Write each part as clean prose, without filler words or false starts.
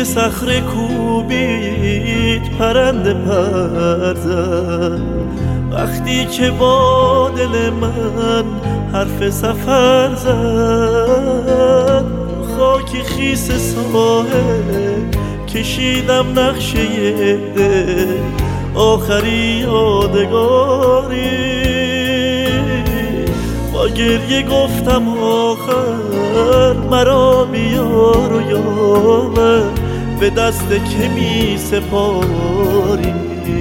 به صخره کوبید پرنده پر زد، وقتی که با دل من حرف سفر زد. خاکی خیس ساحل کشیدم نقشه دل، آخری یادگاری. با گریه گفتم آخر مرا بیار و یاور، به دست که می سپاری.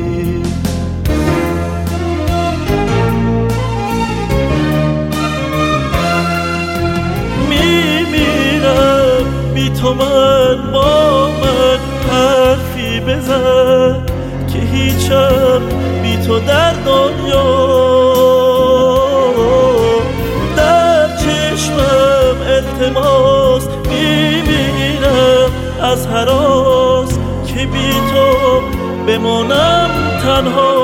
میمیرم بی تو، من با من حرفی بزن که هیچم بی تو در دنیا. در چشمم التماس میبینم از هراس که بی تو بمانم تنها.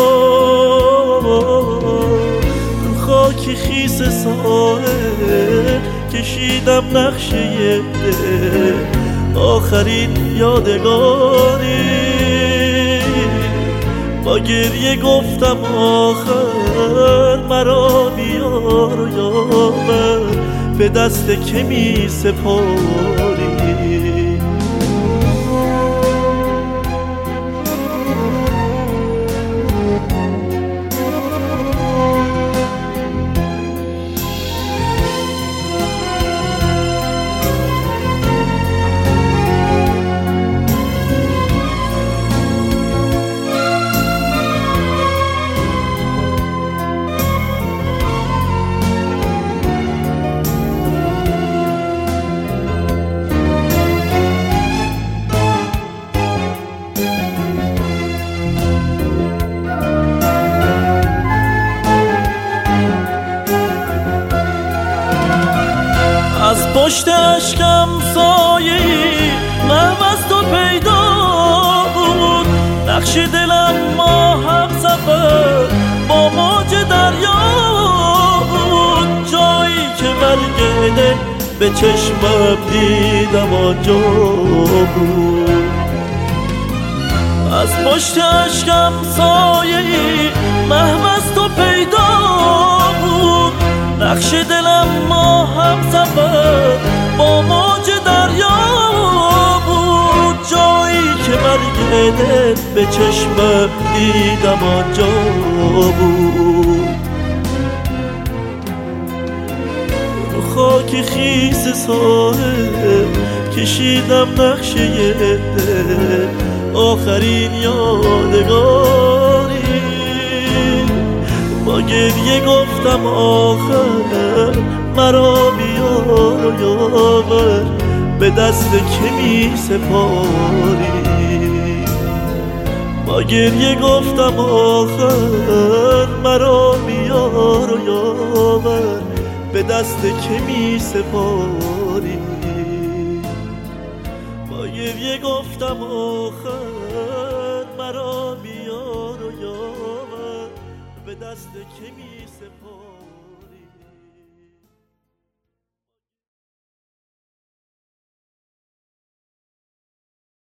خاکی خیس ساحل کشیدم نقشه دل، آخرین یادگاری. با گریه گفتم آخر مرا بیار و یاور، به دست که می سپاری. از پشت اشکم سایه‌ای محو از تو پیدا بود، نقش دلم ما هم سفر با موج دریا بود. جایی که برگ دل به چشمم دیدم آنجا بود. از پشت اشکم سایه‌ای محو از تو پیدا بود، نقش دلم ما هم سفر با موج دریا بود. جایی که برگ دل به چشمم دیدم آنجا بود. رو خاک خیس ساحل کشیدم نقشه دل، آخرین یادگاری. با گریه گفتم آخر مرا بیار و یاور، به دست که می سپاری. با گریه گفتم آخر مرا بیار و یاور، به دست که می سپاری. با گریه گفتم آخر مرا بیار و یاور، به دست که می سپاری.